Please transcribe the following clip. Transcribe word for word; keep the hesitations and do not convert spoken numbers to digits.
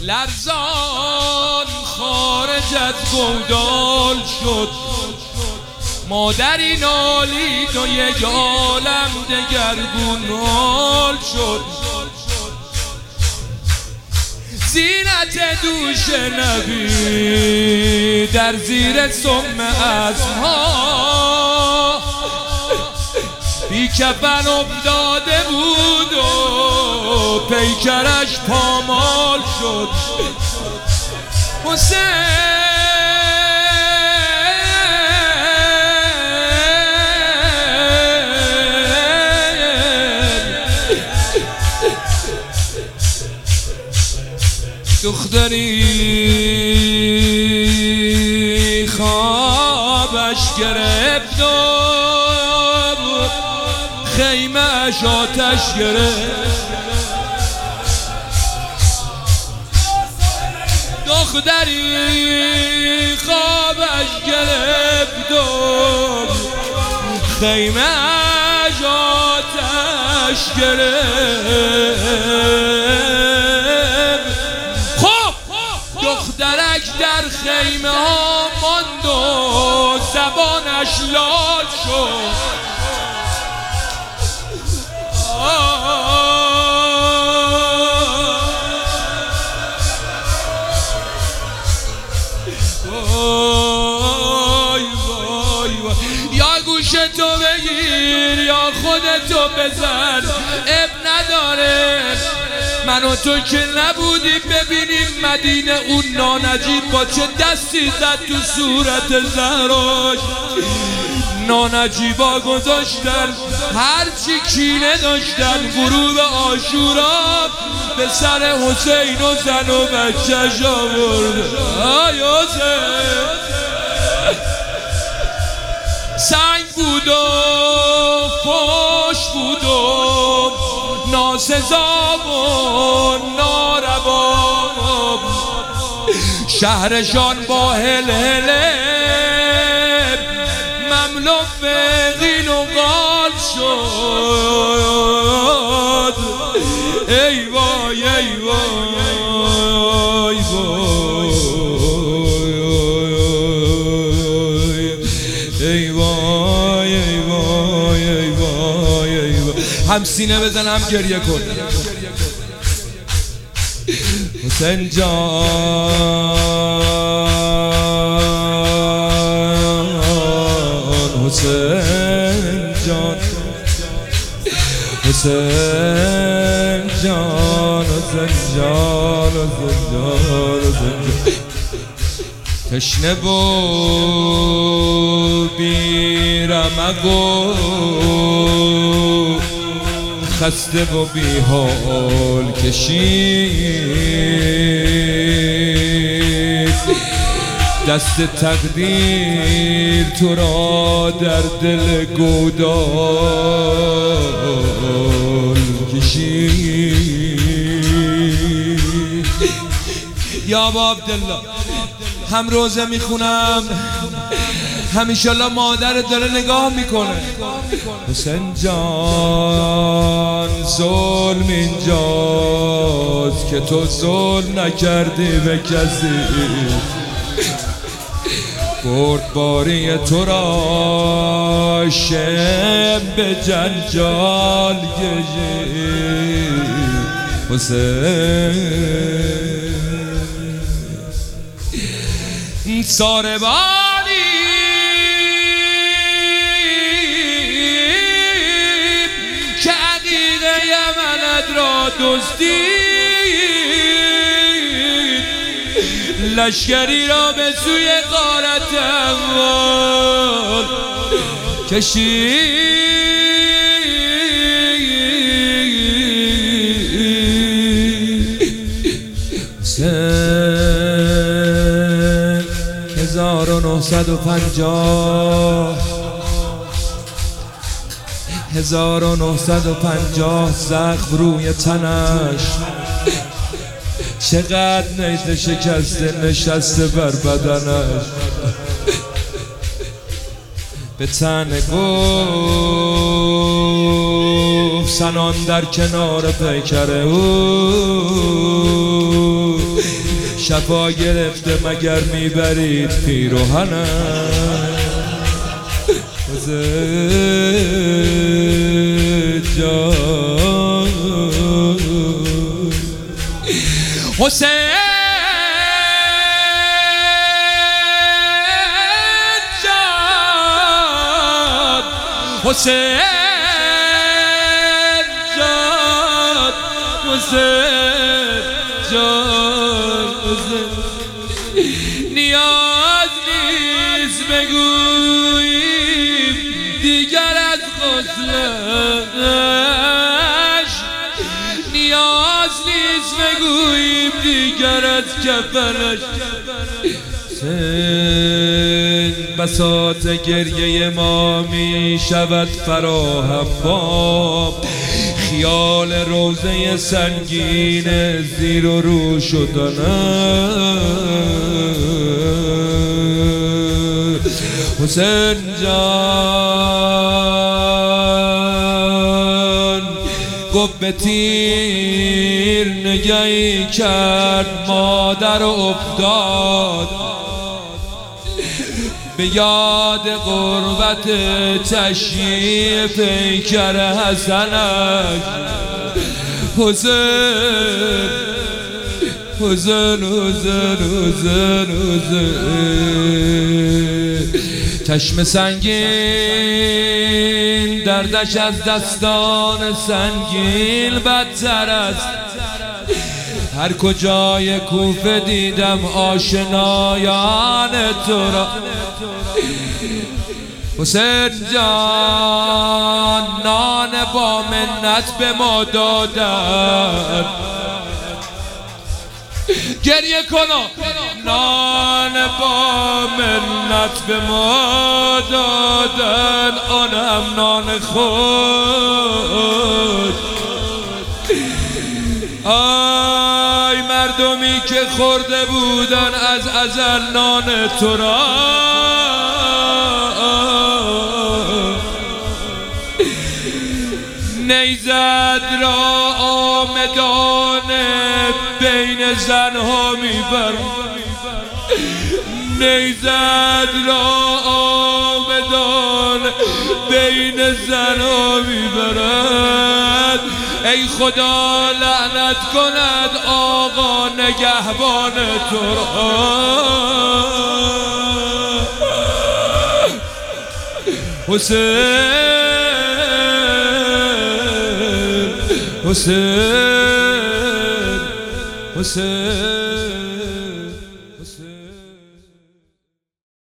لرزان خارجت گودال شد، مادری نالید و یک عالم دگرگون حال شد. زینت دوش نبی در زیر سم اسمها بی کفن افتاده بود و پیکرش پامال شد. حسین دختری خوابش گرفت و خیمه اش آتش گرفت. دختری خوابش گرفت و خیمه اش آتش گرفت. خب دخترک در خیمه ها ماند و زبانش لال شد. تو بگیر یا خودتو بزن، اب نداره. من و تو که نبودیم ببینیم مدینه اون نانجیب با چه دستی زد تو صورت زهراش. نانجیبا گذاشتن هرچی کینه داشتن غروب عاشورا به سر حسین و زن و بچه‌ش آورد. آی حسین سنگ بود و فوش بود و ناسزا و ناروا، شهرشان با هلهله مملو به غین و قال شد. ای وای ای وای ای وای ای وای ای وای ای وای ای وای. هم سینه بزن هم گریه کن. حسین جان حسین جان حسین جان حسین جان حسین جان حسین جان. تشنه و بی رمق و خسته و بی حال کشید، دست تقدیر تو را در دل گودال کشید. یا ابا عبدالله هم روزه میخونم همیشالله مادر داره نگاه میکنه. حسین جان ظلم اینجاست که تو ظلم نکردی به کسی، بردباری تو را شم به جنجال کشید. حسین ساربانی که عقیق یمنت را دزدید، لشکری را به سوی غارت اموال کشید. هزار و نهصد و پنجاه هزار و نهصد و پنجاه زخم روی تنش، چقدر نیزه شکسته نشسته بر بدنش. به تن گفت سنان در کنار پیکر او، شفا گرفته مگر میبرید پیروهنم حسین جان حسین جان حسین جان حسین جان حسین نیاز نیست بگوییم دیگر از غسلش نیاز نیست بگوییم دیگر از کفنش حسین بساط گریه ما می شود فراهم با خیال روزه سنگین زیر و رو شدنم حسین جان گفت به تیر نگهی کرد مادر افتاد به یاد غربت چشمی پیکر حسنش حسین حسین حسین حسین حسین چشم سنگین دردش از دستان سنگین بدتر است هر کجای کوفه دیدم آشنایان تو را حسین جان نان با منت به ما دادن گریه کنو نان با منت به ما دادن آنم نان خود آی مردمی که خورده بودن از ازل نان تو را نیزد را آمدانه بین زنها میبر نیزد را آمدانه بین زنها میبرد ای خدا لعنت کند آقا نگهبان تو را حسین حسین حسین حسین